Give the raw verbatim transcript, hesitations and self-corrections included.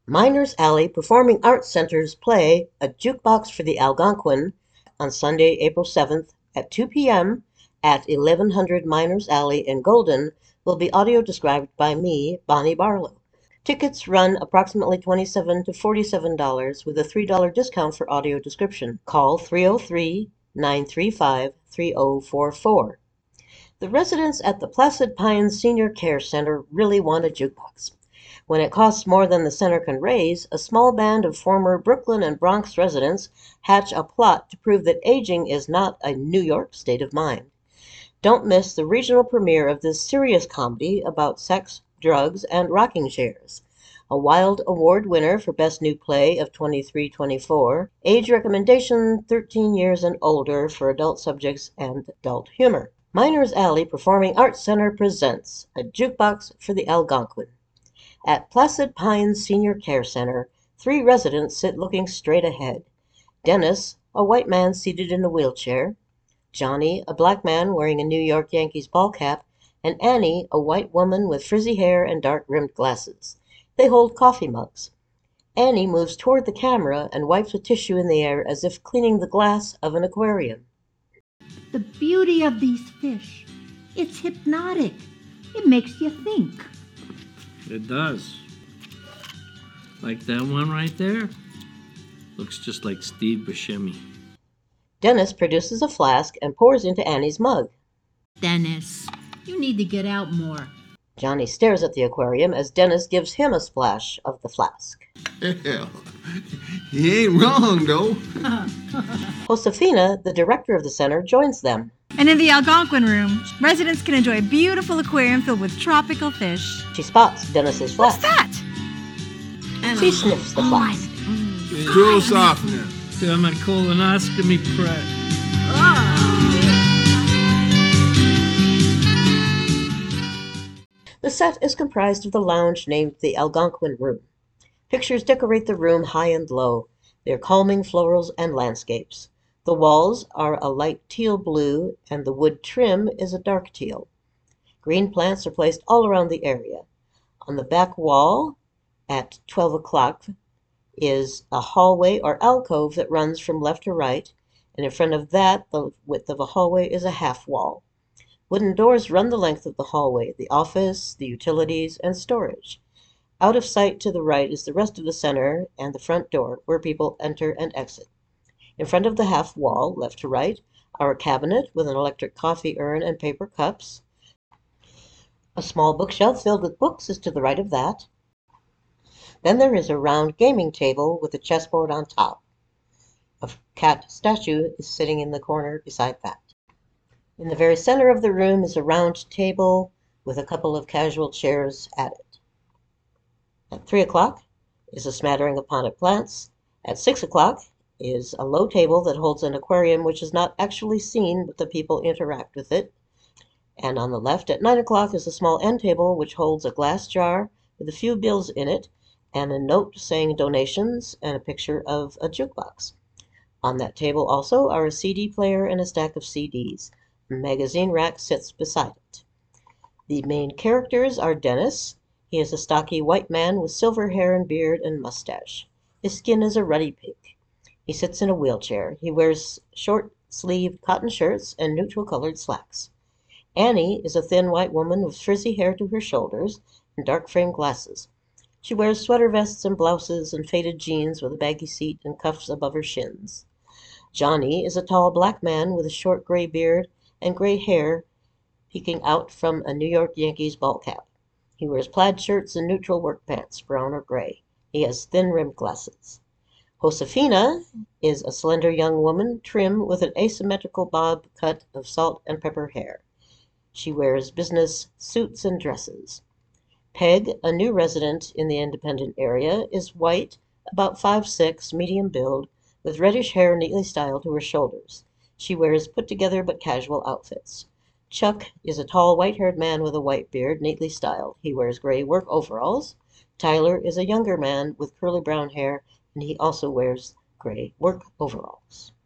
Miners Alley Performing Arts Center's play A Jukebox for the Algonquin on Sunday, April seventh at two p m at eleven hundred Miners Alley in Golden will be audio described by me, Bonnie Barlow. Tickets run approximately twenty-seven to forty-seven dollars with a three dollar discount for audio description. Call three oh three, nine three five, three oh four four. The residents at the Placid Pines Senior Care Center really want a jukebox. When it costs more than the center can raise, a small band of former Brooklyn and Bronx residents hatch a plot to prove that aging is not a New York state of mind. Don't miss the regional premiere of this serious comedy about sex, drugs, and rocking chairs. A Wilde Award winner for Best New Play of twenty-three twenty-four, age recommendation thirteen years and older for adult subjects and adult humor. Miners Alley Performing Arts Center presents A Jukebox for the Algonquin. At Placid Pines Senior Care Center, three residents sit looking straight ahead. Dennis, a white man seated in a wheelchair, Johnny, a black man wearing a New York Yankees ball cap, and Annie, a white woman with frizzy hair and dark-rimmed glasses. They hold coffee mugs. Annie moves toward the camera and wipes a tissue in the air as if cleaning the glass of an aquarium. The beauty of these fish, it's hypnotic. It makes you think. It does. Like that one right there. Looks just like Steve Buscemi. Dennis produces a flask and pours into Annie's mug. Dennis, you need to get out more. Johnny stares at the aquarium as Dennis gives him a splash of the flask. Hell, he ain't wrong, though. Josefina, the director of the center, joins them. And in the Algonquin room, residents can enjoy a beautiful aquarium filled with tropical fish. She spots Dennis's flask. What's that? She sniffs the flask. Drool softener. To my colonoscopy prep. The set is comprised of the lounge named the Algonquin Room. Pictures decorate the room high and low. They are calming florals and landscapes. The walls are a light teal blue, and the wood trim is a dark teal. Green plants are placed all around the area. On the back wall, at twelve o'clock, is a hallway or alcove that runs from left to right, and in front of that, the width of a hallway is a half wall. Wooden doors run the length of the hallway, the office, the utilities, and storage. Out of sight to the right is the rest of the center and the front door, where people enter and exit. In front of the half wall, left to right, are a cabinet with an electric coffee urn and paper cups. A small bookshelf filled with books is to the right of that. Then there is a round gaming table with a chessboard on top. A cat statue is sitting in the corner beside that. In the very center of the room is a round table with a couple of casual chairs at it. At three o'clock is a smattering of potted plants. At six o'clock is a low table that holds an aquarium which is not actually seen, but the people interact with it. And on the left at nine o'clock is a small end table which holds a glass jar with a few bills in it and a note saying donations and a picture of a jukebox. On that table also are a C D player and a stack of C Ds. A magazine rack sits beside it. The main characters are Dennis. He is a stocky white man with silver hair and beard and mustache. His skin is a ruddy pink. He sits in a wheelchair. He wears short-sleeved cotton shirts and neutral-colored slacks. Annie is a thin white woman with frizzy hair to her shoulders and dark-framed glasses. She wears sweater vests and blouses and faded jeans with a baggy seat and cuffs above her shins. Johnny is a tall black man with a short gray beard and gray hair peeking out from a New York Yankees ball cap. He wears plaid shirts and neutral work pants, brown or gray. He has thin-rimmed glasses. Josefina is a slender young woman, trim with an asymmetrical bob cut of salt and pepper hair. She wears business suits and dresses. Peg, a new resident in the Independent area, is white, about five foot six, medium build, with reddish hair neatly styled to her shoulders. She wears put-together but casual outfits. Chuck is a tall, white-haired man with a white beard, neatly styled. He wears gray work overalls. Tyler is a younger man with curly brown hair, and he also wears gray work overalls.